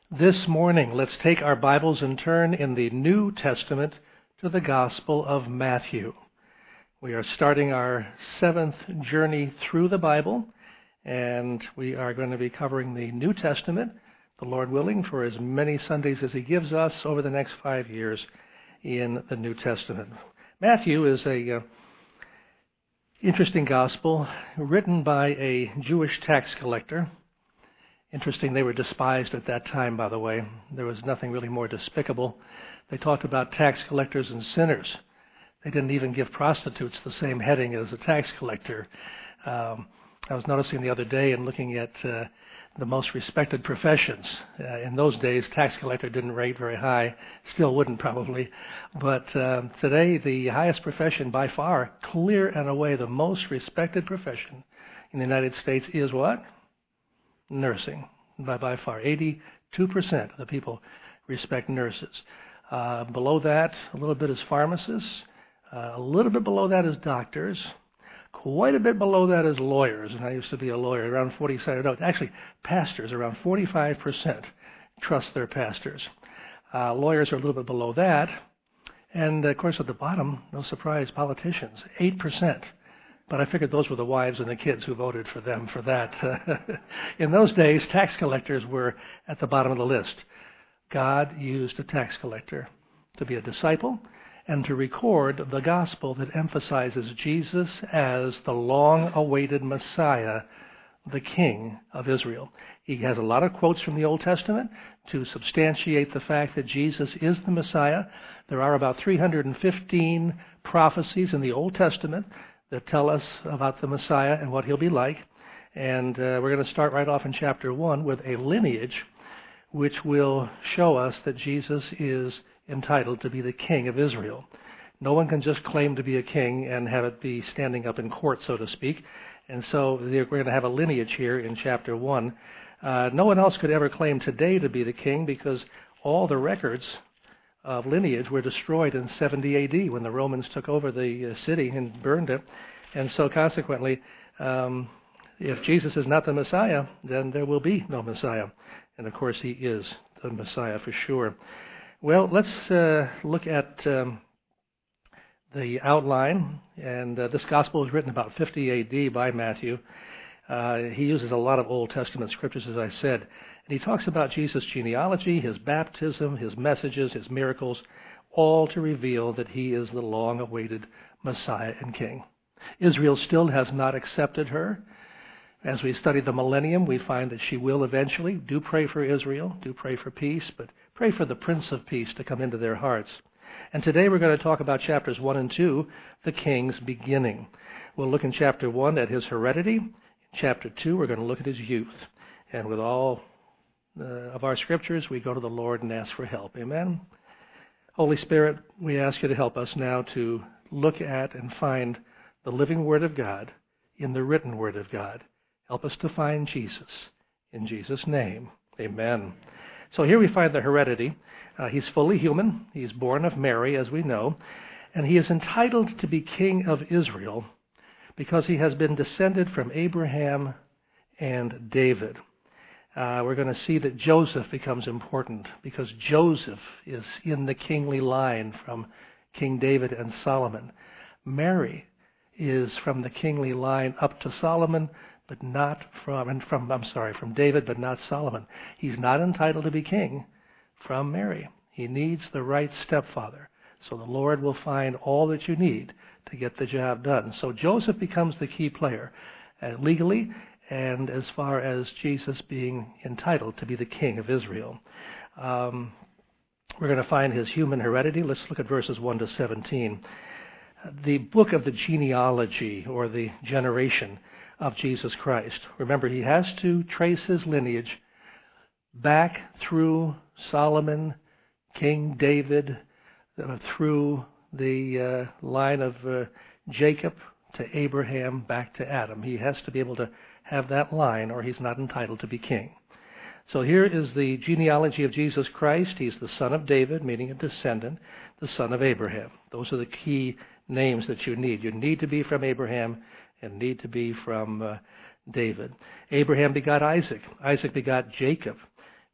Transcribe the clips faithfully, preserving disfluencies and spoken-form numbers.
This morning, let's take our Bibles and turn in the New Testament to the Gospel of Matthew. We are starting our seventh journey through the Bible, and we are going to be covering the New Testament, the Lord willing, for as many Sundays as He gives us over the next five years in the New Testament. Matthew is a uh, interesting gospel written by a Jewish tax collector. Interesting, they were despised at that time, by the way. There was nothing really more despicable. They talked about tax collectors and sinners. They didn't even give prostitutes the same heading as a tax collector. Um, I was noticing the other day and looking at uh, the most respected professions. Uh, in those days, tax collector didn't rate very high, still wouldn't probably. But uh, today, the highest profession by far, clear and away the most respected profession in the United States is what? Nursing, by, by far. eighty-two percent of the people respect nurses. Uh, below that, a little bit is pharmacists. Uh, a little bit below that is doctors. Quite a bit below that is lawyers. And I used to be a lawyer, around forty-seven. No, actually, pastors, around forty-five percent trust their pastors. Uh, lawyers are a little bit below that. And, of course, at the bottom, no surprise, politicians, eight percent. But I figured those were the wives and the kids who voted for them for that. In those days, tax collectors were at the bottom of the list. God used a tax collector to be a disciple and to record the gospel that emphasizes Jesus as the long-awaited Messiah, the King of Israel. He has a lot of quotes from the Old Testament to substantiate the fact that Jesus is the Messiah. There are about three hundred fifteen prophecies in the Old Testament that tell us about the Messiah and what he'll be like. And uh, we're going to start right off in chapter one with a lineage which will show us that Jesus is entitled to be the King of Israel. No one can just claim to be a king and have it be standing up in court, so to speak. And so we're going to have a lineage here in chapter one. Uh, no one else could ever claim today to be the king because all the records of lineage were destroyed in seventy A D when the Romans took over the uh, city and burned it. And so consequently, um, if Jesus is not the Messiah, then there will be no Messiah. And of course, he is the Messiah for sure. Well, let's uh, look at um, the outline. And uh, this gospel was written about fifty A D by Matthew. Uh, he uses a lot of Old Testament scriptures, as I said. And he talks about Jesus' genealogy, his baptism, his messages, his miracles, all to reveal that he is the long-awaited Messiah and King. Israel still has not accepted her. As we study the millennium, we find that she will eventually. Do pray for Israel, do pray for peace, but pray for the Prince of Peace to come into their hearts. And today we're going to talk about chapters one and two, the King's beginning. We'll look in chapter one at his heredity. In chapter two, we're going to look at his youth. And with all uh, of our scriptures, we go to the Lord and ask for help. Amen? Holy Spirit, we ask you to help us now to look at and find the living Word of God in the written Word of God. Help us to find Jesus. In Jesus' name, amen. So here we find the heredity. Uh, he's fully human. He's born of Mary, as we know. And he is entitled to be King of Israel because he has been descended from Abraham and David. Uh, we're going to see that Joseph becomes important because Joseph is in the kingly line from King David and Solomon. Mary is from the kingly line up to Solomon, but not from, and from, I'm sorry, from David, but not Solomon. He's not entitled to be king from Mary. He needs the right stepfather. So the Lord will find all that you need to get the job done. So Joseph becomes the key player, uh, legally, and as far as Jesus being entitled to be the King of Israel. Um, we're going to find his human heredity. Let's look at verses one to seventeen. The book of the genealogy, or the generation of Jesus Christ. Remember, he has to trace his lineage back through Solomon, King David, uh, through the uh, line of uh, Jacob to Abraham, back to Adam. He has to be able to have that line, or he's not entitled to be king. So here is the genealogy of Jesus Christ. He's the son of David, meaning a descendant, the son of Abraham. Those are the key names that you need. You need to be from Abraham and need to be from uh, David. Abraham begot Isaac. Isaac begot Jacob.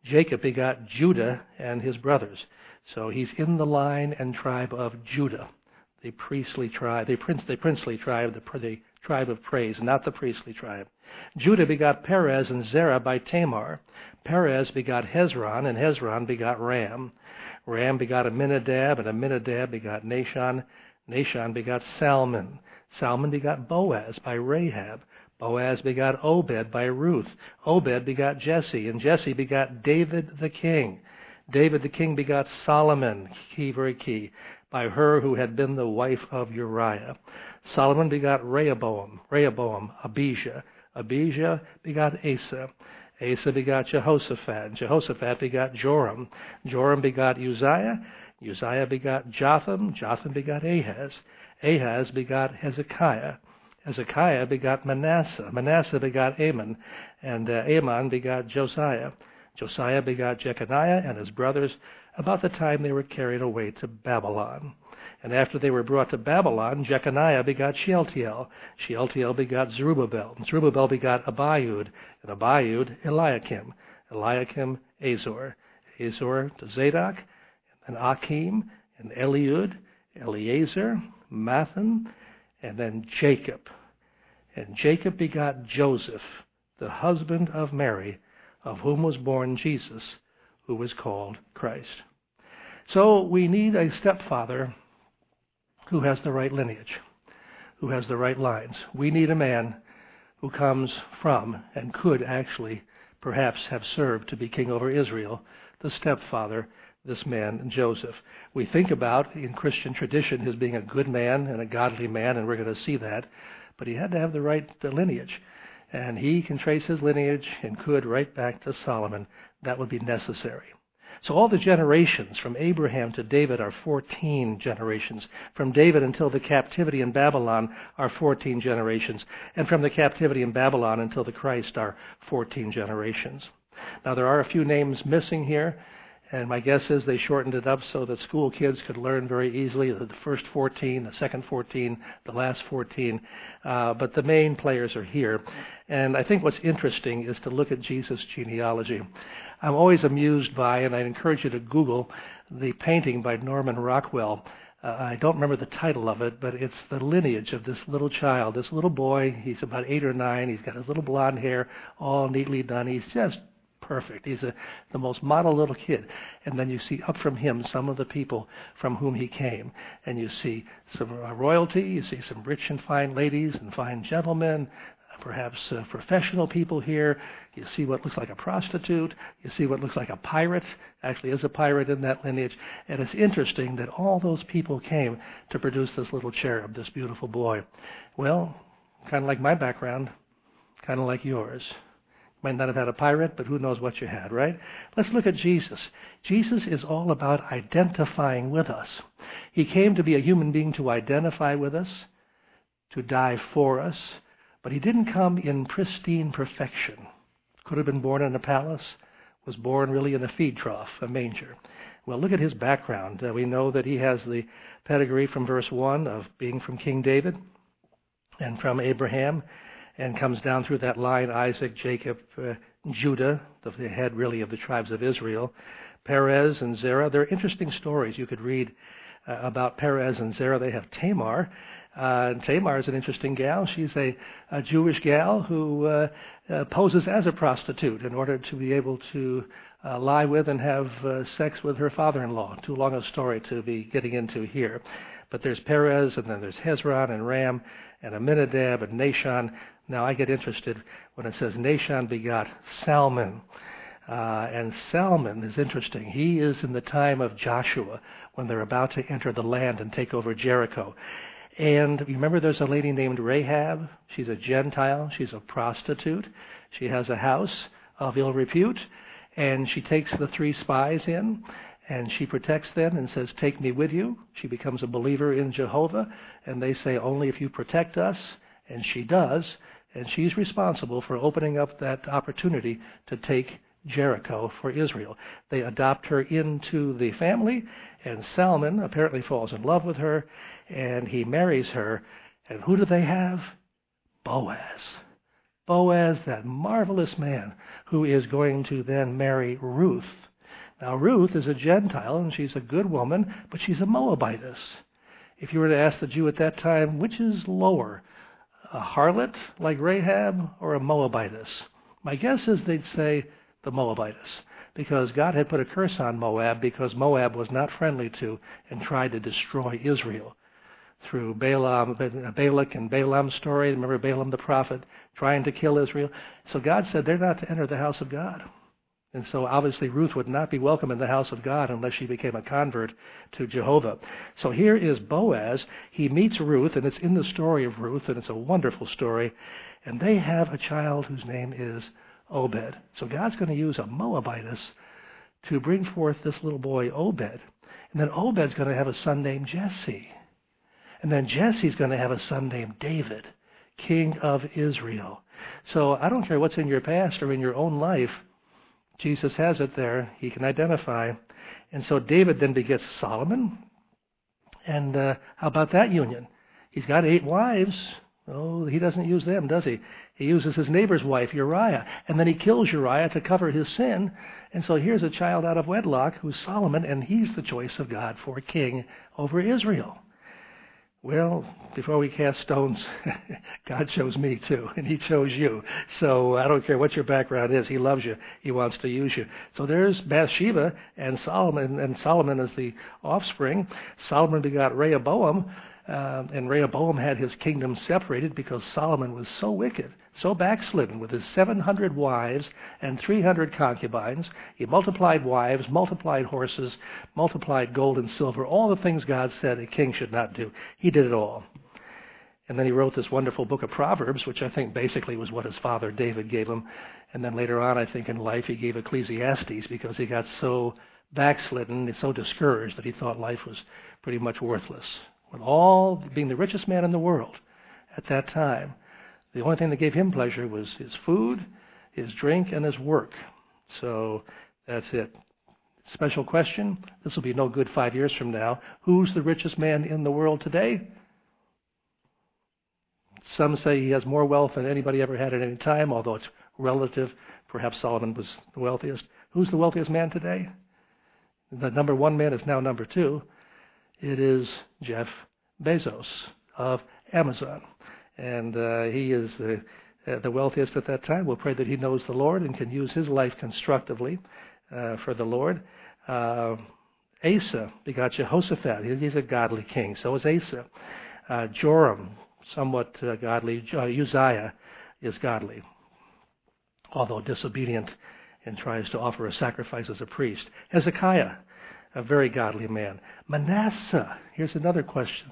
Jacob begot Judah and his brothers. So he's in the line and tribe of Judah, the priestly tribe, the, prince, the princely tribe, the, the tribe of praise, not the priestly tribe. Judah begot Perez and Zerah by Tamar. Perez begot Hezron, and Hezron begot Ram. Ram begot Amminadab, and Amminadab begot Nahshon. Nahshon begot Salmon. Salmon begot Boaz by Rahab. Boaz begot Obed by Ruth. Obed begot Jesse, and Jesse begot David the king. David the king begot Solomon, key, very key, by her who had been the wife of Uriah. Solomon begot Rehoboam, Rehoboam, Abijah. Abijah begot Asa. Asa begot Jehoshaphat. Jehoshaphat begot Joram. Joram begot Uzziah. Uzziah begot Jotham. Jotham begot Ahaz. Ahaz begot Hezekiah. Hezekiah begot Manasseh. Manasseh begot Amon. And uh, Amon begot Josiah. Josiah begot Jeconiah and his brothers about the time they were carried away to Babylon. And after they were brought to Babylon, Jeconiah begot Shealtiel. Shealtiel begot Zerubbabel. Zerubbabel begot Abiud, and Abiud Eliakim. Eliakim Azor. Azor to Zadok, and Achim, and Eliud, Eleazar, Mathan, and then Jacob. And Jacob begot Joseph, the husband of Mary, of whom was born Jesus, who was called Christ. So we need a stepfather who has the right lineage, who has the right lines. We need a man who comes from and could actually perhaps have served to be king over Israel, the stepfather, this man, Joseph. We think about, in Christian tradition, his being a good man and a godly man, and we're going to see that, but he had to have the right lineage. And he can trace his lineage and could right back to Solomon. That would be necessary. So all the generations from Abraham to David are fourteen generations. From David until the captivity in Babylon are fourteen generations. And from the captivity in Babylon until the Christ are fourteen generations. Now there are a few names missing here. And my guess is they shortened it up so that school kids could learn very easily the first fourteen, the second fourteen, the last fourteen. Uh, but the main players are here. And I think what's interesting is to look at Jesus' genealogy. I'm always amused by, and I encourage you to Google, the painting by Norman Rockwell. Uh, I don't remember the title of it, but it's the lineage of this little child, this little boy. He's about eight or nine. He's got his little blonde hair all neatly done. He's just perfect. He's a, the most model little kid. And then you see up from him some of the people from whom he came. And you see some uh, royalty, you see some rich and fine ladies and fine gentlemen, perhaps uh, professional people here. You see what looks like a prostitute. You see what looks like a pirate. Actually is a pirate in that lineage. And it's interesting that all those people came to produce this little cherub, this beautiful boy. Well, kind of like my background, kind of like yours. Might not have had a pirate, but who knows what you had, right? Let's look at Jesus. Jesus is all about identifying with us. He came to be a human being to identify with us, to die for us, but he didn't come in pristine perfection. Could have been born in a palace, was born really in a feed trough, a manger. Well, look at his background. Uh, we know that he has the pedigree from verse one of being from King David and from Abraham, and comes down through that line, Isaac, Jacob, uh, Judah, the, the head really of the tribes of Israel, Perez and Zerah. There are interesting stories you could read uh, about Perez and Zerah. They have Tamar. Uh, and Tamar is an interesting gal. She's a, a Jewish gal who uh, uh, poses as a prostitute in order to be able to uh, lie with and have uh, sex with her father-in-law. Too long a story to be getting into here. But there's Perez, and then there's Hezron and Ram, and Amminadab and Nahshon. Now I get interested when it says Nahshon begot Salmon. Uh, and Salmon is interesting. He is in the time of Joshua when they're about to enter the land and take over Jericho. And remember there's a lady named Rahab. She's a Gentile. She's a prostitute. She has a house of ill repute. And she takes the three spies in, and she protects them and says, take me with you. She becomes a believer in Jehovah. And they say, only if you protect us. And she does. And she's responsible for opening up that opportunity to take Jericho for Israel. They adopt her into the family, and Salmon apparently falls in love with her, and he marries her. And who do they have? Boaz. Boaz, that marvelous man, who is going to then marry Ruth. Now, Ruth is a Gentile, and she's a good woman, but she's a Moabitess. If you were to ask the Jew at that time, which is lower, a harlot like Rahab or a Moabitess? My guess is they'd say the Moabitess, because God had put a curse on Moab because Moab was not friendly to and tried to destroy Israel. Through Balaam, Balak and Balaam's story, remember Balaam the prophet trying to kill Israel? So God said they're not to enter the house of God. And so obviously Ruth would not be welcome in the house of God unless she became a convert to Jehovah. So here is Boaz. He meets Ruth, and it's in the story of Ruth, and it's a wonderful story. And they have a child whose name is Obed. So God's going to use a Moabitess to bring forth this little boy, Obed. And then Obed's going to have a son named Jesse. And then Jesse's going to have a son named David, king of Israel. So I don't care what's in your past or in your own life. Jesus has it there. He can identify. And so David then begets Solomon. And uh, how about that union? He's got eight wives. Oh, he doesn't use them, does he? He uses his neighbor's wife, Uriah. And then he kills Uriah to cover his sin. And so here's a child out of wedlock who's Solomon, and he's the choice of God for king over Israel. Well, before we cast stones, God chose me too, and he chose you. So I don't care what your background is. He loves you. He wants to use you. So there's Bathsheba and Solomon, and Solomon is the offspring. Solomon begot Rehoboam, uh, and Rehoboam had his kingdom separated because Solomon was so wicked, so backslidden with his seven hundred wives and three hundred concubines. He multiplied wives, multiplied horses, multiplied gold and silver, all the things God said a king should not do. He did it all. And then he wrote this wonderful book of Proverbs, which I think basically was what his father David gave him. And then later on, I think in life, he gave Ecclesiastes because he got so backslidden, so discouraged that he thought life was pretty much worthless. With all being the richest man in the world at that time, the only thing that gave him pleasure was his food, his drink, and his work. So that's it. Special question. This will be no good five years from now. Who's the richest man in the world today? Some say he has more wealth than anybody ever had at any time, although it's relative. Perhaps Solomon was the wealthiest. Who's the wealthiest man today? The number one man is now number two. It is Jeff Bezos of Amazon. And uh, he is the, uh, the wealthiest at that time. We'll pray that he knows the Lord and can use his life constructively uh, for the Lord. Uh, Asa begot Jehoshaphat. He's a godly king. So is Asa. Uh, Joram, somewhat uh, godly. Uh, Uzziah is godly, although disobedient and tries to offer a sacrifice as a priest. Hezekiah, a very godly man. Manasseh, here's another question.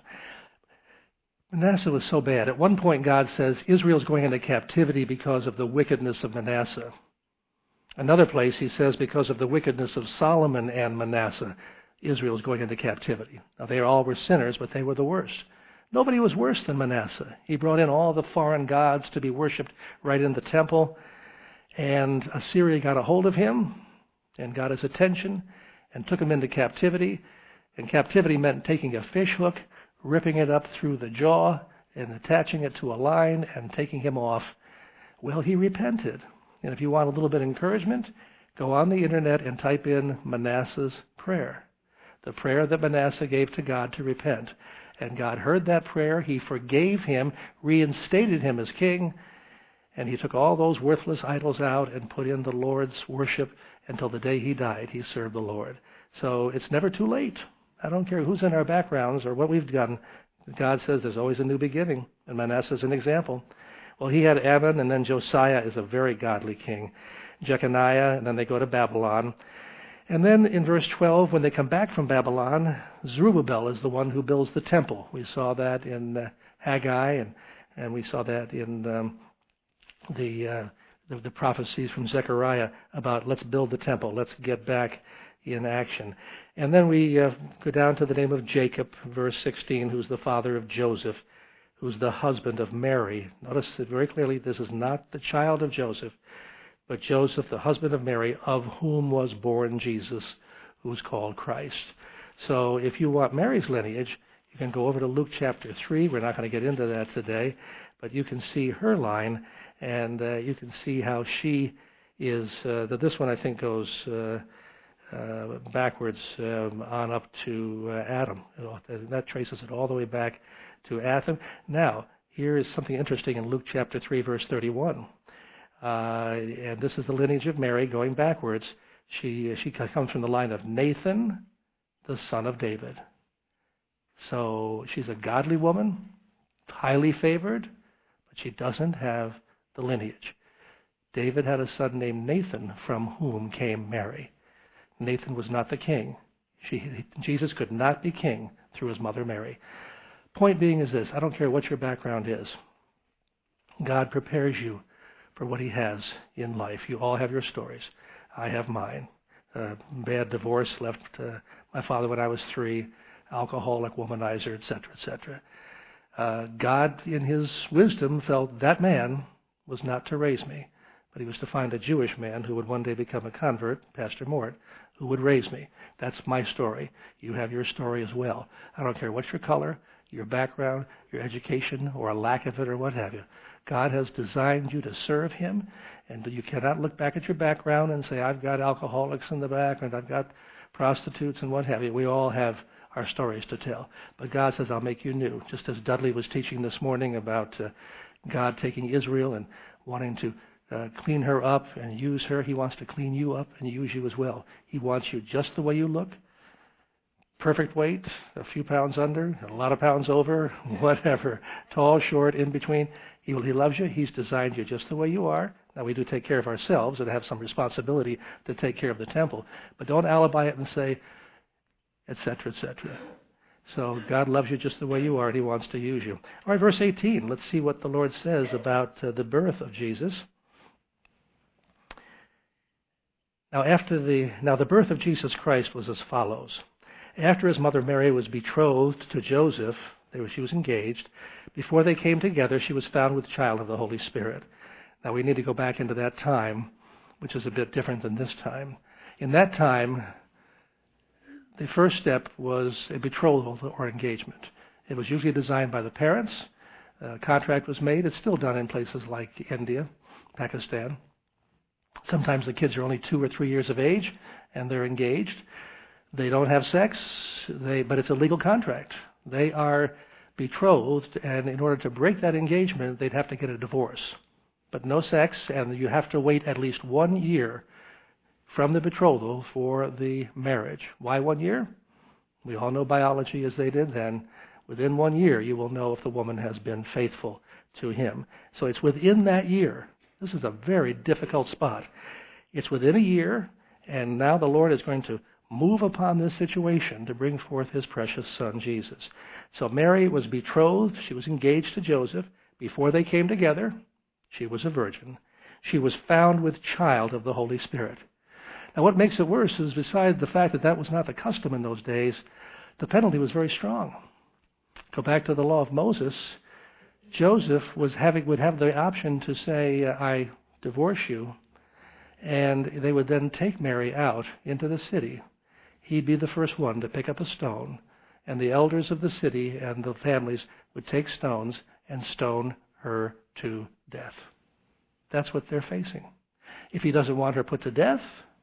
Manasseh was so bad. At one point, God says Israel's going into captivity because of the wickedness of Manasseh. Another place, he says because of the wickedness of Solomon and Manasseh, Israel's going into captivity. Now, they all were sinners, but they were the worst. Nobody was worse than Manasseh. He brought in all the foreign gods to be worshipped right in the temple, and Assyria got a hold of him and got his attention and took him into captivity. And captivity meant taking a fish hook, ripping it up through the jaw, and attaching it to a line and taking him off. Well, he repented. And if you want a little bit of encouragement, go on the internet and type in Manasseh's prayer, the prayer that Manasseh gave to God to repent. And God heard that prayer. He forgave him, reinstated him as king, and he took all those worthless idols out and put in the Lord's worship. Until the day he died, he served the Lord. So it's never too late. I don't care who's in our backgrounds or what we've done. God says there's always a new beginning, and Manasseh is an example. Well, he had Amon, and then Josiah is a very godly king. Jeconiah, and then they go to Babylon. And then in verse twelve, when they come back from Babylon, Zerubbabel is the one who builds the temple. We saw that in uh, Haggai, and, and we saw that in um, the... Uh, The, the prophecies from Zechariah about let's build the temple, let's get back in action. And then we uh, go down to the name of Jacob, verse sixteen, who's the father of Joseph, who's the husband of Mary. Notice that very clearly this is not the child of Joseph, but Joseph, the husband of Mary, of whom was born Jesus, who's called Christ. So if you want Mary's lineage, You can go over to Luke chapter three. We're not going to get into that today, but you can see her line, and uh, you can see how she is, uh, that this one I think goes uh, uh, backwards um, on up to uh, Adam. That traces it all the way back to Adam. Now, here is something interesting in Luke chapter three, verse thirty-one. Uh, and this is the lineage of Mary going backwards. She, she comes from the line of Nathan, the son of David. So she's a godly woman, highly favored, but she doesn't have the lineage. David had a son named Nathan, from whom came Mary. Nathan was not the king. She, Jesus could not be king through his mother Mary. Point being is this: I don't care what your background is. God prepares you for what he has in life. You all have your stories. I have mine. Uh, bad divorce, left uh, my father when I was three, alcoholic, womanizer, et cetera, et cetera. Uh, God, in his wisdom, felt that man was not to raise me, but he was to find a Jewish man who would one day become a convert, Pastor Mort, who would raise me. That's my story. You have your story as well. I don't care what's your color, your background, your education, or a lack of it, or what have you. God has designed you to serve him, and you cannot look back at your background and say, I've got alcoholics in the back, and I've got prostitutes and what have you. We all have our stories to tell. But God says, I'll make you new. Just as Dudley was teaching this morning about uh, God taking Israel and wanting to uh, clean her up and use her, he wants to clean you up and use you as well. He wants you just the way you look. Perfect weight, a few pounds under, a lot of pounds over, whatever. Tall, short, in between. He, he loves you. He's designed you just the way you are. Now, we do take care of ourselves and have some responsibility to take care of the temple. But don't alibi it and say, et cetera, et cetera. So God loves you just the way you are, and he wants to use you. All right, verse eighteen. Let's see what the Lord says about uh, the birth of Jesus. Now, after the now the birth of Jesus Christ was as follows. After his mother Mary was betrothed to Joseph, they were, she was engaged, before they came together, she was found with child of the Holy Spirit. Now, we need to go back into that time, which is a bit different than this time. In that time, the first step was a betrothal or engagement. It was usually designed by the parents. A contract was made. It's still done in places like India, Pakistan. Sometimes the kids are only two or three years of age, and they're engaged. They don't have sex, they, but it's a legal contract. They are betrothed, and in order to break that engagement, they'd have to get a divorce. But no sex, and you have to wait at least one year from the betrothal for the marriage. Why one year? We all know biology as they did then. Within one year, you will know if the woman has been faithful to him. So it's within that year. This is a very difficult spot. It's within a year, and now the Lord is going to move upon this situation to bring forth his precious son, Jesus. So Mary was betrothed. She was engaged to Joseph. Before they came together, she was a virgin. She was found with child of the Holy Spirit. Now, what makes it worse is, besides the fact that that was not the custom in those days, the penalty was very strong. Go back to the law of Moses. Joseph was having would have the option to say, I divorce you, and they would then take Mary out into the city. He'd be the first one to pick up a stone, and the elders of the city and the families would take stones and stone her to death. That's what they're facing. If he doesn't want her put to death,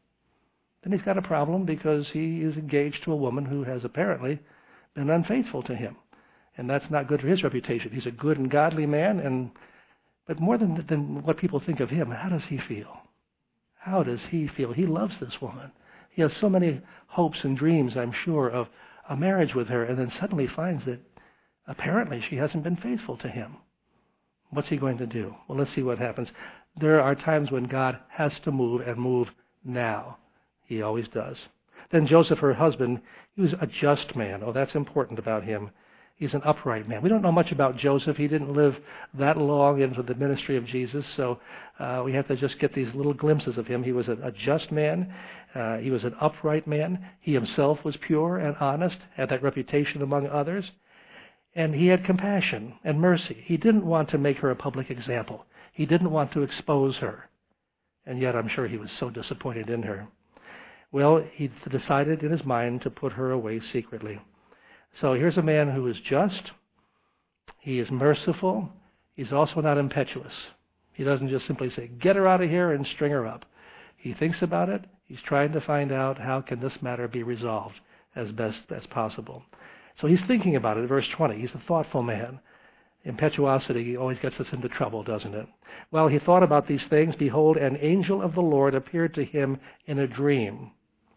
then he's got a problem, because he is engaged to a woman who has apparently been unfaithful to him. And that's not good for his reputation. He's a good and godly man, and but more than, than what people think of him, how does he feel? How does he feel? He loves this woman. He has so many hopes and dreams, I'm sure, of a marriage with her, and then suddenly finds that apparently she hasn't been faithful to him. What's he going to do? Well, let's see what happens. There are times when God has to move, and move now. He always does. Then Joseph, her husband, he was a just man. Oh, that's important about him. He's an upright man. We don't know much about Joseph. He didn't live that long into the ministry of Jesus, so uh, we have to just get these little glimpses of him. He was a, a just man. Uh, he was an upright man. He himself was pure and honest, had that reputation among others. And he had compassion and mercy. He didn't want to make her a public example. He didn't want to expose her. And yet I'm sure he was so disappointed in her. Well, he decided in his mind to put her away secretly. So here's a man who is just. He is merciful. He's also not impetuous. He doesn't just simply say, get her out of here and string her up. He thinks about it. He's trying to find out how can this matter be resolved as best as possible. So he's thinking about it. Verse twenty, he's a thoughtful man. Impetuosity always gets us into trouble, doesn't it? While he thought about these things, behold, an angel of the Lord appeared to him in a dream.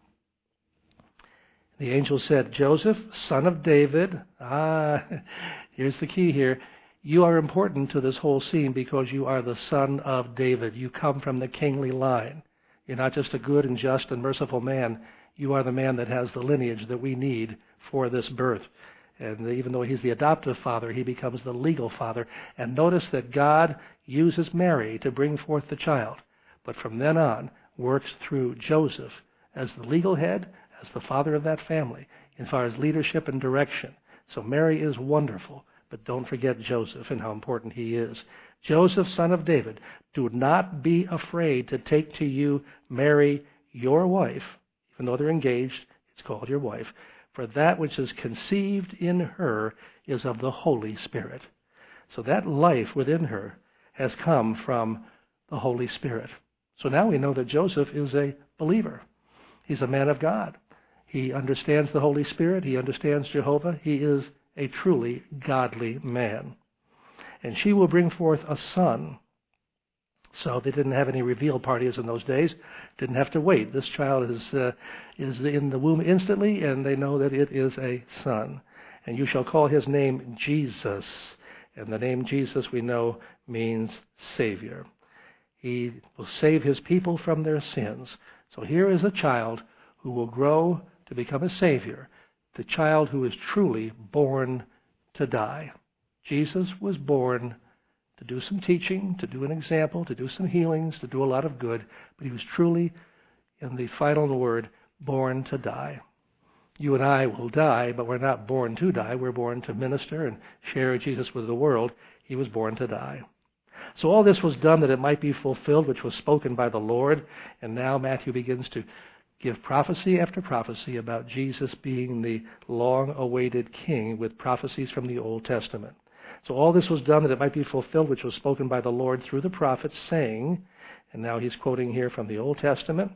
The angel said, Joseph, son of David, ah, here's the key here. You are important to this whole scene because you are the son of David. You come from the kingly line. You're not just a good and just and merciful man. You are the man that has the lineage that we need for this birth. And even though he's the adoptive father, he becomes the legal father. And notice that God uses Mary to bring forth the child, but from then on works through Joseph as the legal head, as the father of that family, as far as leadership and direction. So Mary is wonderful, but don't forget Joseph and how important he is. Joseph, son of David, do not be afraid to take to you Mary, your wife, even though they're engaged, it's called your wife, for that which is conceived in her is of the Holy Spirit. So that life within her has come from the Holy Spirit. So now we know that Joseph is a believer. He's a man of God. He understands the Holy Spirit. He understands Jehovah. He is a truly godly man. And she will bring forth a son. So they didn't have any reveal parties in those days. Didn't have to wait. This child is uh, is in the womb instantly, and they know that it is a son. And you shall call his name Jesus. And the name Jesus, we know, means Savior. He will save his people from their sins. So here is a child who will grow to become a Savior, the child who is truly born to die. Jesus was born to do some teaching, to do an example, to do some healings, to do a lot of good, but he was truly, in the final word, born to die. You and I will die, but we're not born to die. We're born to minister and share Jesus with the world. He was born to die. So all this was done that it might be fulfilled, which was spoken by the Lord. And now Matthew begins to give prophecy after prophecy about Jesus being the long-awaited king with prophecies from the Old Testament. So all this was done that it might be fulfilled, which was spoken by the Lord through the prophets, saying, and now he's quoting here from the Old Testament,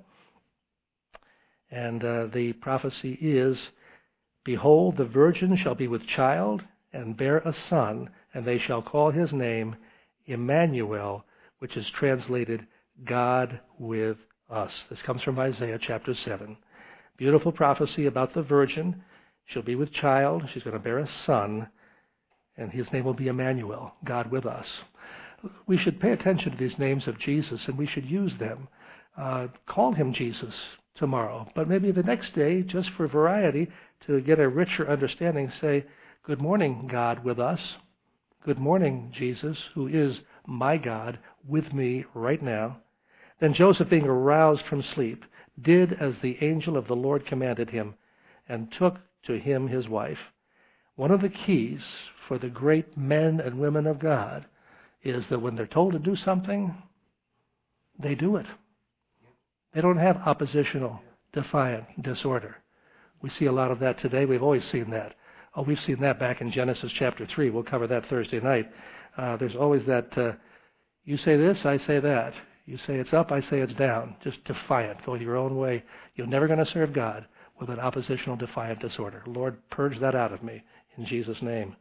and uh, the prophecy is, behold, the virgin shall be with child and bear a son, and they shall call his name Emmanuel, which is translated God with us. This comes from Isaiah chapter seven. Beautiful prophecy about the virgin. She'll be with child. She's going to bear a son, and his name will be Emmanuel, God with us. We should pay attention to these names of Jesus, and we should use them. Uh, call him Jesus tomorrow, but maybe the next day, just for variety, to get a richer understanding, say, good morning, God with us. Good morning, Jesus, who is my God with me right now. Then Joseph, being aroused from sleep, did as the angel of the Lord commanded him, and took to him his wife. One of the keys for the great men and women of God is that when they're told to do something, they do it. They don't have oppositional, defiant disorder. We see a lot of that today. We've always seen that. Oh, we've seen that back in Genesis chapter three. We'll cover that Thursday night. Uh, there's always that, uh, you say this, I say that. You say it's up, I say it's down. Just defiant, go your own way. You're never going to serve God with an oppositional, defiant disorder. Lord, purge that out of me in Jesus' name.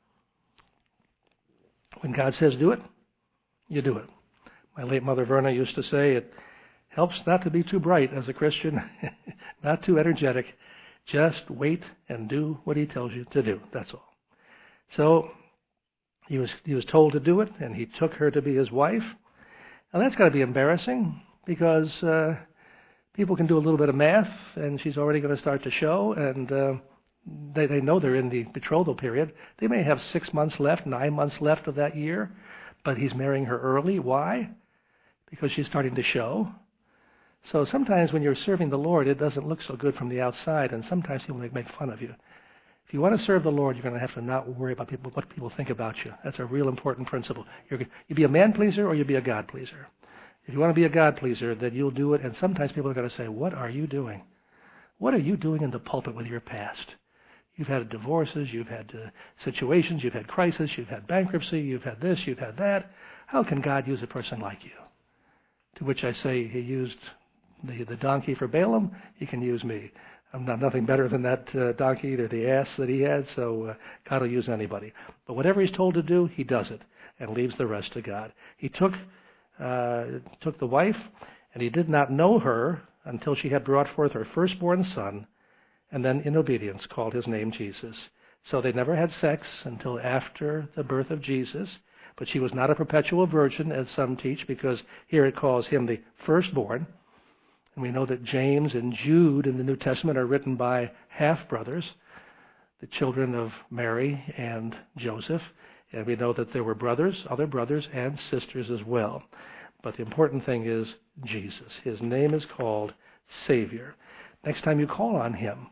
When God says do it, you do it. My late mother Verna used to say it helps not to be too bright as a Christian, not too energetic. Just wait and do what he tells you to do. That's all. So he was he was told to do it, and he took her to be his wife. Now that's got to be embarrassing because uh, people can do a little bit of math, and she's already going to start to show, and uh, they, they know they're in the betrothal period. They may have six months left, nine months left of that year, but he's marrying her early. Why? Because she's starting to show. So sometimes when you're serving the Lord, it doesn't look so good from the outside, and sometimes people make fun of you. If you want to serve the Lord, you're going to have to not worry about people, what people think about you. That's a real important principle. You're, you be a man pleaser or you be a God pleaser. If you want to be a God pleaser, then you'll do it, and sometimes people are going to say, what are you doing? What are you doing in the pulpit with your past? You've had divorces, you've had uh, situations, you've had crisis, you've had bankruptcy, you've had this, you've had that. How can God use a person like you? To which I say, he used the, the donkey for Balaam, he can use me. I'm not nothing better than that uh, donkey or the ass that he had, so uh, God will use anybody. But whatever he's told to do, he does it and leaves the rest to God. He took uh, took the wife, and he did not know her until she had brought forth her firstborn son, and then in obedience called his name Jesus. So they never had sex until after the birth of Jesus, but she was not a perpetual virgin, as some teach, because here it calls him the firstborn. And we know that James and Jude in the New Testament are written by half-brothers, the children of Mary and Joseph. And we know that there were brothers, other brothers, and sisters as well. But the important thing is Jesus. His name is called Savior. Next time you call on him,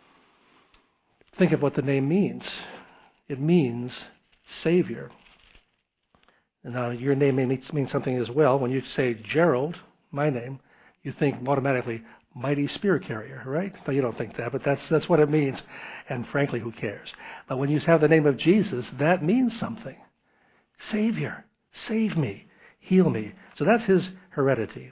think of what the name means. It means Savior. And now your name may mean something as well. When you say Gerald, my name, you think automatically mighty spear carrier, right? No, you don't think that, but that's that's what it means. And frankly, who cares? But when you have the name of Jesus, that means something. Savior, save me, heal me. So that's his heredity.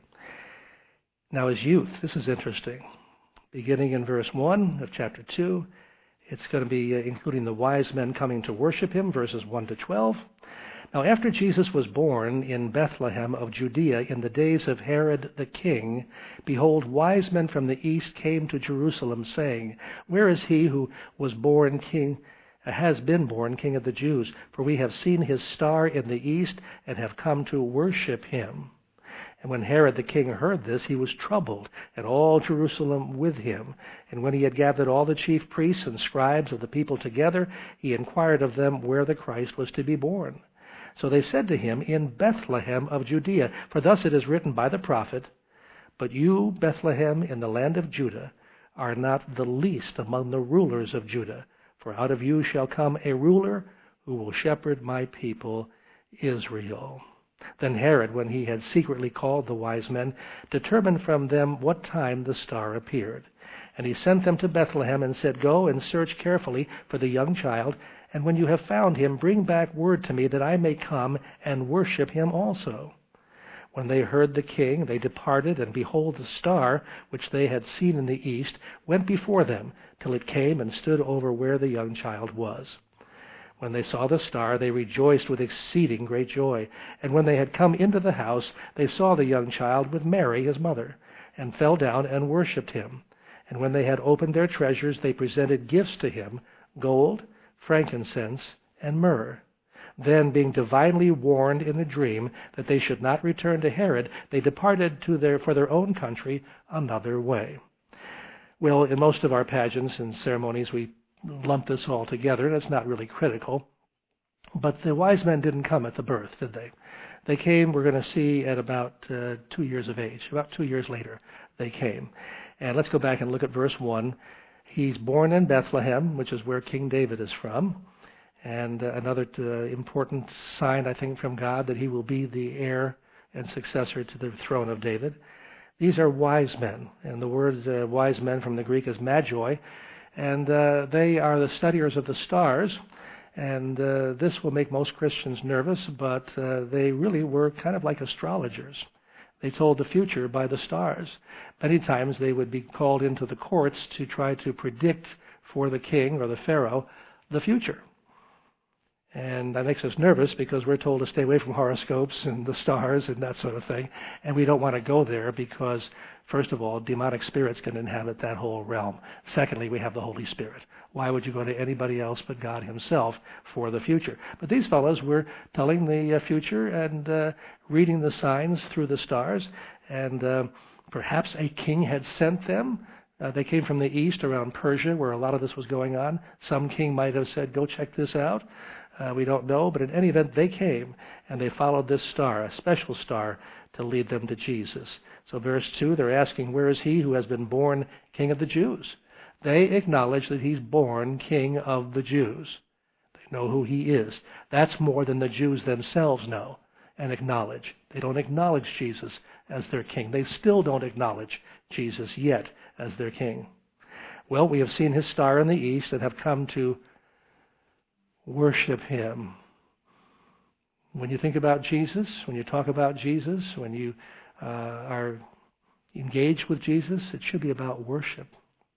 Now his youth, this is interesting. Beginning in verse one of chapter two, it's going to be uh, including the wise men coming to worship him, verses one to twelve. Now after Jesus was born in Bethlehem of Judea in the days of Herod the king, behold, wise men from the east came to Jerusalem, saying, Where is he who was born king, uh, has been born king of the Jews? For we have seen his star in the east and have come to worship him. And when Herod the king heard this, he was troubled, and all Jerusalem with him. And when he had gathered all the chief priests and scribes of the people together, he inquired of them where the Christ was to be born. So they said to him, In Bethlehem of Judea, for thus it is written by the prophet, But you, Bethlehem, in the land of Judah, are not the least among the rulers of Judah, for out of you shall come a ruler who will shepherd my people Israel. Then Herod, when he had secretly called the wise men, determined from them what time the star appeared. And he sent them to Bethlehem and said, Go and search carefully for the young child, and when you have found him, bring back word to me that I may come and worship him also. When they heard the king, they departed, and behold, the star, which they had seen in the east, went before them, till it came and stood over where the young child was. When they saw the star, they rejoiced with exceeding great joy. And when they had come into the house, they saw the young child with Mary, his mother, and fell down and worshipped him. And when they had opened their treasures, they presented gifts to him, gold, frankincense, and myrrh. Then, being divinely warned in a dream that they should not return to Herod, they departed to their, for their own country another way. Well, in most of our pageants and ceremonies, we lump this all together, and it's not really critical. But the wise men didn't come at the birth, did they? They came, we're going to see, at about uh, two years of age. About two years later, they came. And let's go back and look at verse one. He's born in Bethlehem, which is where King David is from. And uh, another uh, important sign, I think, from God that he will be the heir and successor to the throne of David. These are wise men, and the word uh, wise men from the Greek is magi, and uh, they are the studiers of the stars. And uh, this will make most Christians nervous, but uh, they really were kind of like astrologers. They told the future by the stars. Many times they would be called into the courts to try to predict for the king or the pharaoh the future. And that makes us nervous because we're told to stay away from horoscopes and the stars and that sort of thing. And we don't want to go there because, first of all, demonic spirits can inhabit that whole realm. Secondly, we have the Holy Spirit. Why would you go to anybody else but God himself for the future? But these fellows were telling the future and uh, reading the signs through the stars. And uh, perhaps a king had sent them. Uh, they came from the east around Persia where a lot of this was going on. Some king might have said, go check this out. Uh, we don't know, but in any event, they came, and they followed this star, a special star, to lead them to Jesus. So verse two, they're asking, where is he who has been born King of the Jews? They acknowledge that he's born King of the Jews. They know who he is. That's more than the Jews themselves know and acknowledge. They don't acknowledge Jesus as their king. They still don't acknowledge Jesus yet as their king. Well, we have seen his star in the east and have come to worship him. When you think about Jesus, when you talk about Jesus, when you uh, are engaged with Jesus, it should be about worship.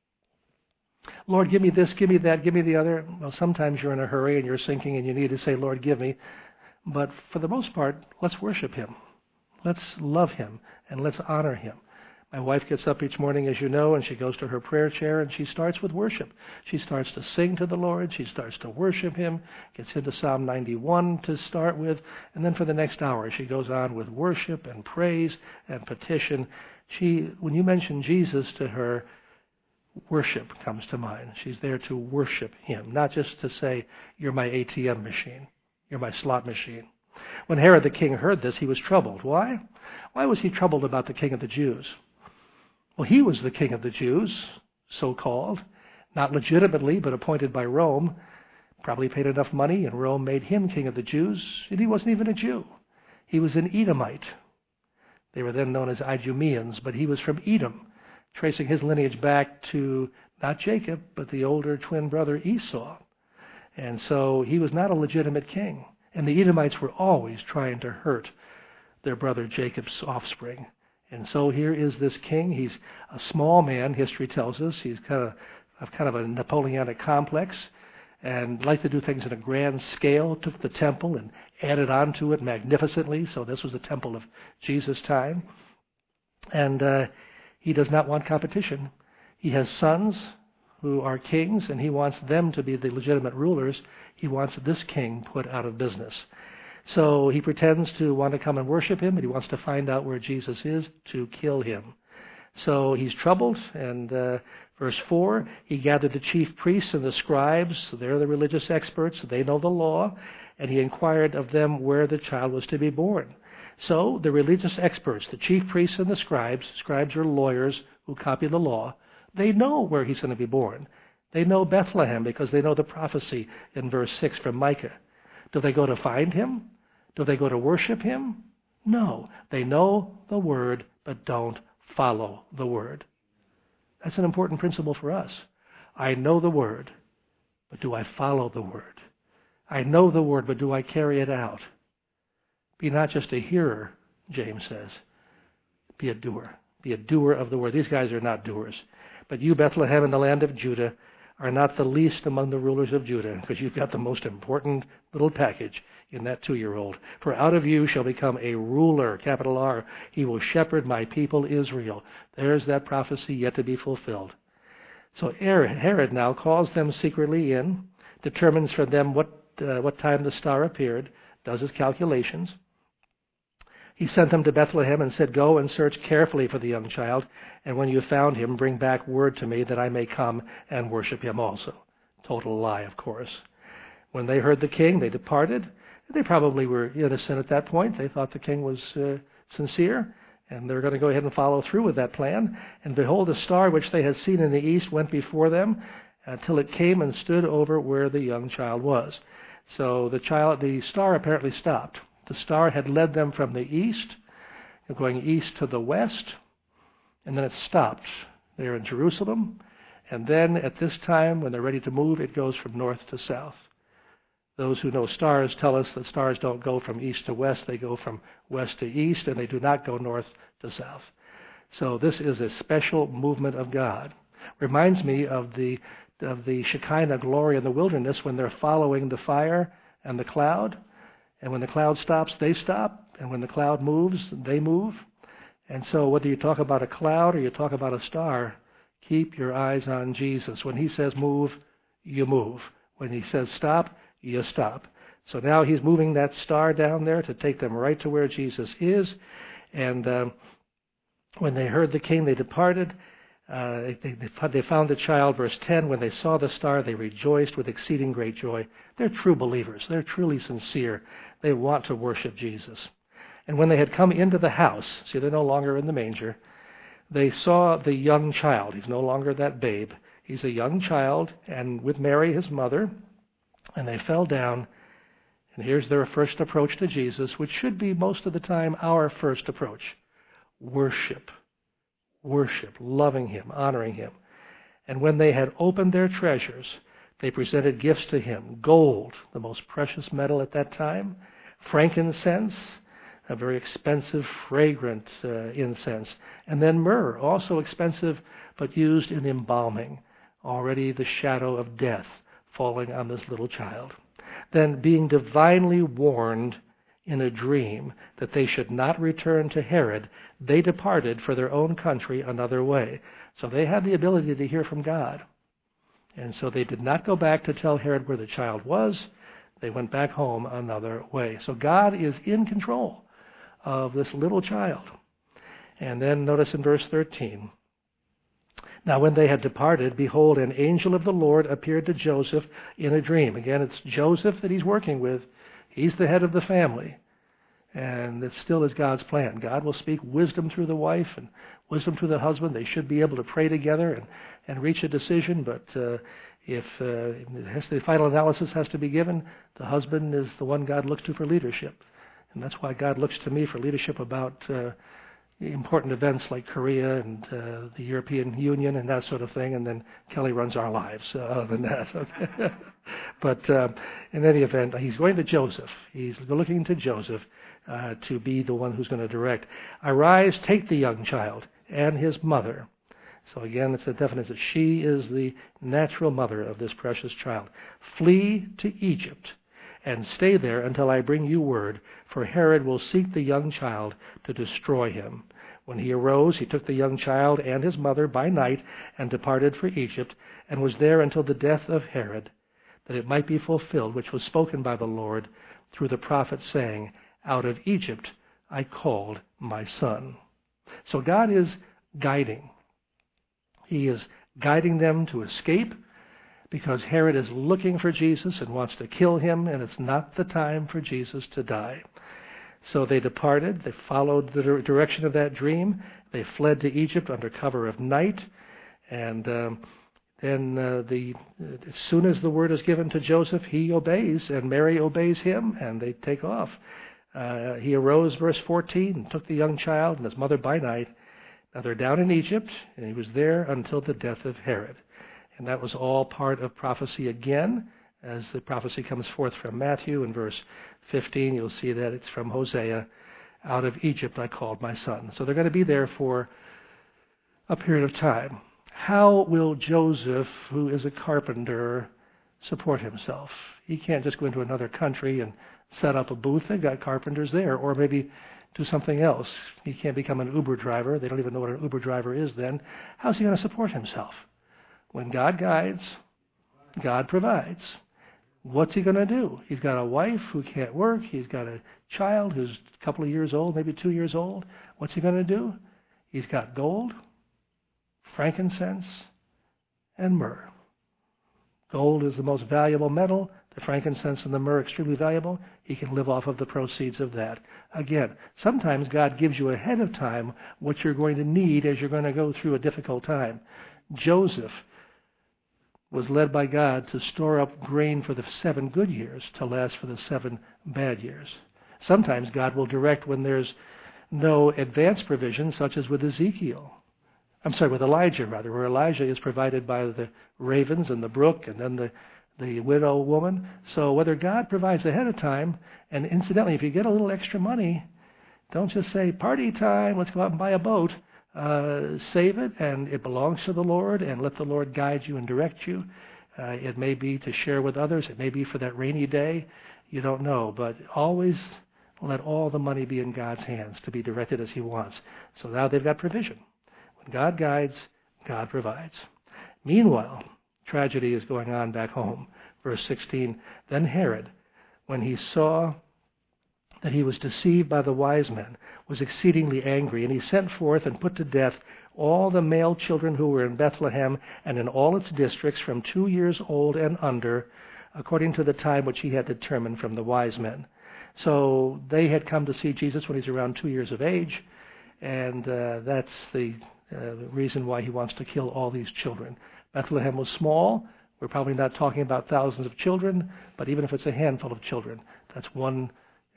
Lord, give me this, give me that, give me the other. Well, sometimes you're in a hurry and you're sinking and you need to say, Lord, give me. But for the most part, let's worship him. Let's love him and let's honor him. My wife gets up each morning, as you know, and she goes to her prayer chair and she starts with worship. She starts to sing to the Lord. She starts to worship him, gets into Psalm ninety-one to start with, and then for the next hour she goes on with worship and praise and petition. She, when you mention Jesus to her, worship comes to mind. She's there to worship him, not just to say, you're my A T M machine, you're my slot machine. When Herod the king heard this, he was troubled. Why? Why was he troubled about the king of the Jews? Well, he was the king of the Jews, so-called, not legitimately, but appointed by Rome. Probably paid enough money, and Rome made him king of the Jews, and he wasn't even a Jew. He was an Edomite. They were then known as Idumeans, but he was from Edom, tracing his lineage back to not Jacob, but the older twin brother Esau. And so he was not a legitimate king. And the Edomites were always trying to hurt their brother Jacob's offspring. And so here is this king. He's a small man, history tells us. He's kind of, of kind of a Napoleonic complex and liked to do things in a grand scale. Took the temple and added on to it magnificently. So this was the temple of Jesus' time. And uh, he does not want competition. He has sons who are kings, and he wants them to be the legitimate rulers. He wants this king put out of business. So he pretends to want to come and worship him, but he wants to find out where Jesus is to kill him. So he's troubled, and uh, verse four, he gathered the chief priests and the scribes. They're the religious experts. They know the law. And he inquired of them where the child was to be born. So the religious experts, the chief priests and the scribes, scribes are lawyers who copy the law, they know where he's going to be born. They know Bethlehem because they know the prophecy in verse six from Micah. Do they go to find him? Do they go to worship him? No. They know the word, but don't follow the word. That's an important principle for us. I know the word, but do I follow the word? I know the word, but do I carry it out? Be not just a hearer, James says. Be a doer. Be a doer of the word. These guys are not doers. But you, Bethlehem, in the land of Judah, are not the least among the rulers of Judah, because you've got the most important little package in that two-year-old. For out of you shall become a ruler, capital R. He will shepherd my people Israel. There's that prophecy yet to be fulfilled. So Herod now calls them secretly in, determines from them what uh, what time the star appeared, does his calculations. He sent them to Bethlehem and said, go and search carefully for the young child, and when you have found him, bring back word to me that I may come and worship him also. Total lie, of course. When they heard the king, they departed. They probably were innocent at that point. They thought the king was uh, sincere, and they were going to go ahead and follow through with that plan. And behold, a star which they had seen in the east went before them until it came and stood over where the young child was. So the child, the star apparently stopped. The star had led them from the east, going east to the west, and then it stopped there in Jerusalem. And then at this time, when they're ready to move, it goes from north to south. Those who know stars tell us that stars don't go from east to west. They go from west to east, and they do not go north to south. So this is a special movement of God. Reminds me of the of the Shekinah glory in the wilderness when they're following the fire and the cloud. And when the cloud stops, they stop. And when the cloud moves, they move. And so whether you talk about a cloud or you talk about a star, keep your eyes on Jesus. When he says move, you move. When he says stop, you stop. So now he's moving that star down there to take them right to where Jesus is. And um, when they heard the king, they departed. Uh, they, they found the child, verse ten, when they saw the star, they rejoiced with exceeding great joy. They're true believers. They're truly sincere. They want to worship Jesus. And when they had come into the house, see, they're no longer in the manger, they saw the young child. He's no longer that babe. He's a young child, and with Mary, his mother, and they fell down. And here's their first approach to Jesus, which should be most of the time our first approach. Worship. Worship, loving him, honoring him. And when they had opened their treasures, they presented gifts to him: gold, the most precious metal at that time; frankincense, a very expensive, fragrant uh, incense; and then myrrh, also expensive, but used in embalming, already the shadow of death falling on this little child. Then, being divinely warned in a dream that they should not return to Herod, they departed for their own country another way. So they had the ability to hear from God. And so they did not go back to tell Herod where the child was. They went back home another way. So God is in control of this little child. And then notice in verse thirteen, now when they had departed, behold, an angel of the Lord appeared to Joseph in a dream. Again, it's Joseph that he's working with. He's the head of the family. And it still is God's plan. God will speak wisdom through the wife and wisdom through the husband. They should be able to pray together and, and reach a decision. But uh, if uh, it has to, the final analysis has to be given, the husband is the one God looks to for leadership. And that's why God looks to me for leadership about uh, important events like Korea and uh, the European Union and that sort of thing. And then Kelly runs our lives uh, other than that. Okay. But uh, in any event, he's going to Joseph. He's looking to Joseph uh, to be the one who's going to direct. Arise, take the young child and his mother. So again, it's a definite that she is the natural mother of this precious child. Flee to Egypt and stay there until I bring you word, for Herod will seek the young child to destroy him. When he arose, he took the young child and his mother by night and departed for Egypt, and was there until the death of Herod, that it might be fulfilled which was spoken by the Lord through the prophet, saying, out of Egypt I called my son. So God is guiding. He is guiding them to escape, because Herod is looking for Jesus and wants to kill him, and it's not the time for Jesus to die. So they departed. They followed the direction of that dream. They fled to Egypt under cover of night. And um, then uh, the, as soon as the word is given to Joseph, he obeys, and Mary obeys him, and they take off. Uh, he arose, verse fourteen, and took the young child and his mother by night. Now they're down in Egypt, and he was there until the death of Herod. And that was all part of prophecy again. As the prophecy comes forth from Matthew in verse fifteen, you'll see that it's from Hosea. Out of Egypt I called my son. So they're going to be there for a period of time. How will Joseph, who is a carpenter, support himself? He can't just go into another country and set up a booth. They've got carpenters there. Or maybe do something else. He can't become an Uber driver. They don't even know what an Uber driver is then. How's he going to support himself? When God guides, God provides. What's he going to do? He's got a wife who can't work. He's got a child who's a couple of years old, maybe two years old. What's he going to do? He's got gold, frankincense, and myrrh. Gold is the most valuable metal. The frankincense and the myrrh are extremely valuable. He can live off of the proceeds of that. Again, sometimes God gives you ahead of time what you're going to need as you're going to go through a difficult time. Joseph was led by God to store up grain for the seven good years to last for the seven bad years. Sometimes God will direct when there's no advance provision, such as with Ezekiel. I'm sorry, with Elijah, rather, where Elijah is provided by the ravens and the brook and then the, the widow woman. So whether God provides ahead of time, and incidentally, if you get a little extra money, don't just say, party time, let's go out and buy a boat. Uh, save it, and it belongs to the Lord, and let the Lord guide you and direct you. Uh, it may be to share with others. It may be for that rainy day. You don't know, but always let all the money be in God's hands to be directed as he wants. So now they've got provision. When God guides, God provides. Meanwhile, tragedy is going on back home. Verse sixteen, then Herod, when he saw that he was deceived by the wise men, was exceedingly angry, and he sent forth and put to death all the male children who were in Bethlehem and in all its districts from two years old and under, according to the time which he had determined from the wise men. So they had come to see Jesus when he's around two years of age, and uh, that's the, uh, the reason why he wants to kill all these children. Bethlehem was small. We're probably not talking about thousands of children, but even if it's a handful of children, that's one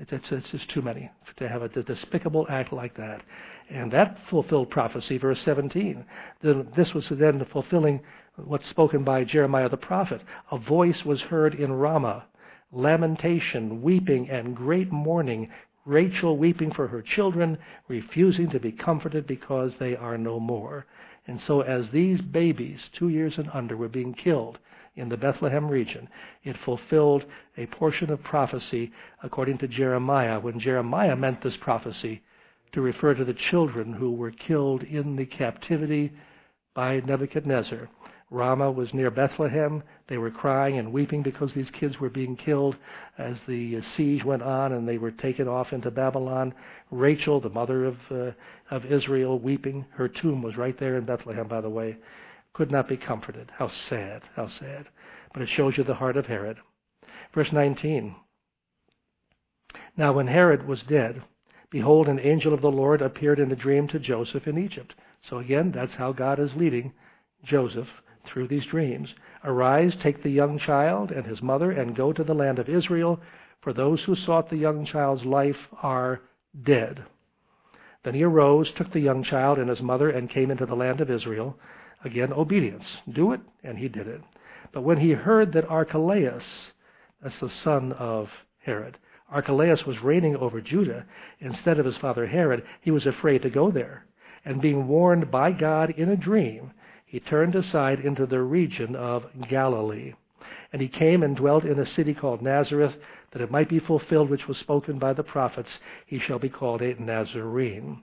It's, it's, it's just too many to have a despicable act like that. And that fulfilled prophecy, verse seventeen. This was then fulfilling what's spoken by Jeremiah the prophet. A voice was heard in Ramah, lamentation, weeping, and great mourning, Rachel weeping for her children, refusing to be comforted because they are no more. And so as these babies, two years and under, were being killed in the Bethlehem region, it fulfilled a portion of prophecy according to Jeremiah, when Jeremiah meant this prophecy to refer to the children who were killed in the captivity by Nebuchadnezzar. Ramah was near Bethlehem. They were crying and weeping because these kids were being killed as the siege went on and they were taken off into Babylon. Rachel, the mother of, uh, of Israel, weeping. Her tomb was right there in Bethlehem, by the way. Could not be comforted. How sad, how sad. But it shows you the heart of Herod. Verse nineteen. Now when Herod was dead, behold, an angel of the Lord appeared in a dream to Joseph in Egypt. So again, that's how God is leading Joseph through these dreams. Arise, take the young child and his mother, and go to the land of Israel, for those who sought the young child's life are dead. Then he arose, took the young child and his mother, and came into the land of Israel. Again, obedience. Do it, and he did it. But when he heard that Archelaus, that's the son of Herod, Archelaus was reigning over Judah instead of his father Herod, he was afraid to go there. And being warned by God in a dream, he turned aside into the region of Galilee. And he came and dwelt in a city called Nazareth, that it might be fulfilled which was spoken by the prophets, he shall be called a Nazarene.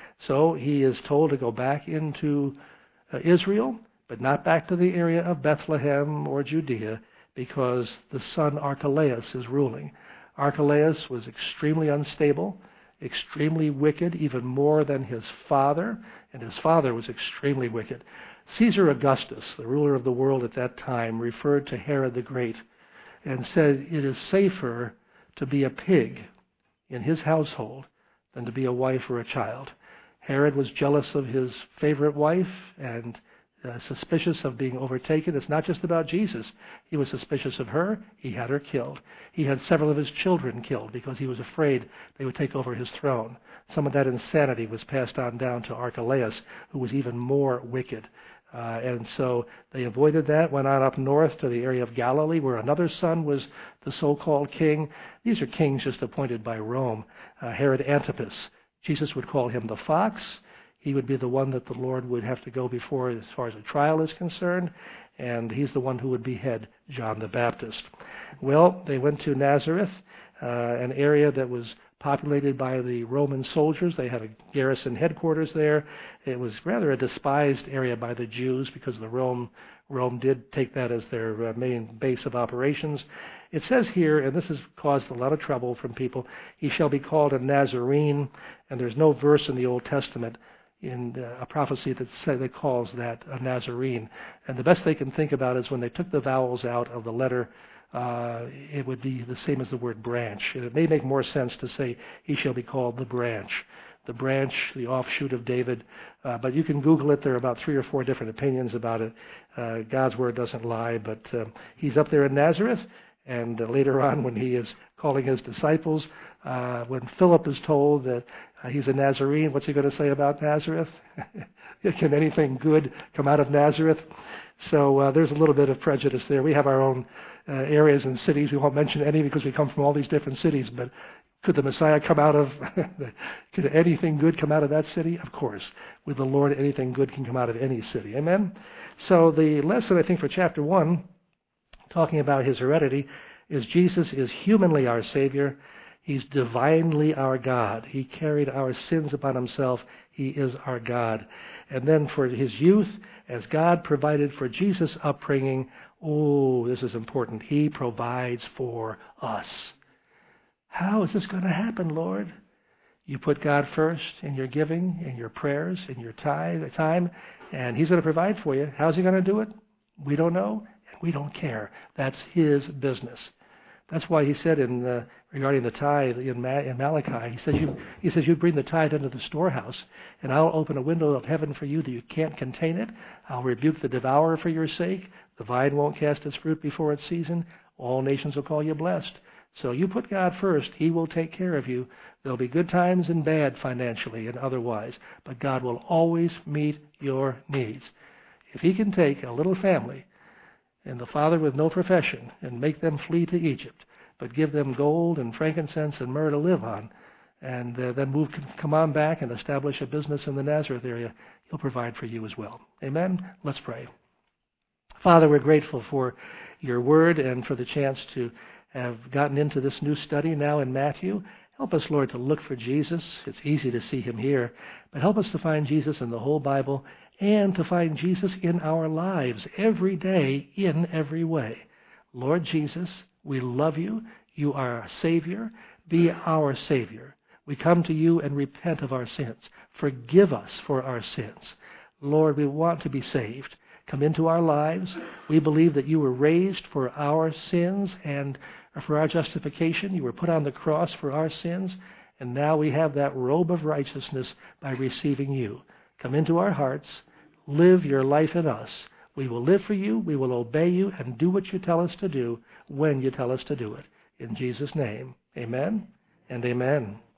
So he is told to go back into uh, Israel, but not back to the area of Bethlehem or Judea, because the son Archelaus is ruling. Archelaus was extremely unstable, extremely wicked, even more than his father, and his father was extremely wicked. Caesar Augustus, the ruler of the world at that time, referred to Herod the Great and said, it is safer to be a pig in his household than to be a wife or a child. Herod was jealous of his favorite wife and uh, suspicious of being overtaken. It's not just about Jesus. He was suspicious of her. He had her killed. He had several of his children killed because he was afraid they would take over his throne. Some of that insanity was passed on down to Archelaus, who was even more wicked. Uh, and so they avoided that, went on up north to the area of Galilee, where another son was the so-called king. These are kings just appointed by Rome. Uh, Herod Antipas. Jesus would call him the fox. He would be the one that the Lord would have to go before as far as a trial is concerned. And he's the one who would behead John the Baptist. Well, they went to Nazareth, uh, an area that was populated by the Roman soldiers. They had a garrison headquarters there. It was rather a despised area by the Jews because the Rome Rome did take that as their uh, main base of operations. It says here, and this has caused a lot of trouble from people, he shall be called a Nazarene, and there's no verse in the Old Testament in uh, a prophecy that say, that calls that a Nazarene. And the best they can think about is when they took the vowels out of the letter, Uh, it would be the same as the word branch. And it may make more sense to say he shall be called the branch. The branch, the offshoot of David. Uh, but you can Google it. There are about three or four different opinions about it. Uh, God's word doesn't lie. But uh, he's up there in Nazareth. And uh, later on when he is calling his disciples, uh, when Philip is told that uh, he's a Nazarene, what's he going to say about Nazareth? Can anything good come out of Nazareth? So uh, there's a little bit of prejudice there. We have our own Uh, areas and cities. We won't mention any because we come from all these different cities, but could the Messiah come out of, could anything good come out of that city? Of course. With the Lord, anything good can come out of any city. Amen? So the lesson, I think, for chapter one, talking about his heredity, is Jesus is humanly our Savior. He's divinely our God. He carried our sins upon himself. He is our God. And then for his youth, as God provided for Jesus' upbringing, oh, this is important. He provides for us. How is this going to happen, Lord? You put God first in your giving, in your prayers, in your time, and he's going to provide for you. How's he going to do it? We don't know, and we don't care. That's his business. That's why he said in uh, regarding the tithe in, Ma- in Malachi, he says, you, he says, you bring the tithe into the storehouse, and I'll open a window of heaven for you that you can't contain it. I'll rebuke the devourer for your sake. The vine won't cast its fruit before its season. All nations will call you blessed. So you put God first, He will take care of you. There'll be good times and bad financially and otherwise, but God will always meet your needs. If He can take a little family and the father with no profession and make them flee to Egypt, but give them gold and frankincense and myrrh to live on, and uh, then move, come on back and establish a business in the Nazareth area, He'll provide for you as well. Amen? Let's pray. Father, we're grateful for your word and for the chance to have gotten into this new study now in Matthew. Help us, Lord, to look for Jesus. It's easy to see Him here, but help us to find Jesus in the whole Bible and to find Jesus in our lives every day in every way. Lord Jesus, we love you. You are our Savior. Be our Savior. We come to you and repent of our sins. Forgive us for our sins. Lord, we want to be saved. Come into our lives. We believe that you were raised for our sins and for our justification. You were put on the cross for our sins, and now we have that robe of righteousness by receiving you. Come into our hearts. Live your life in us. We will live for you. We will obey you and do what you tell us to do when you tell us to do it. In Jesus' name, amen and amen.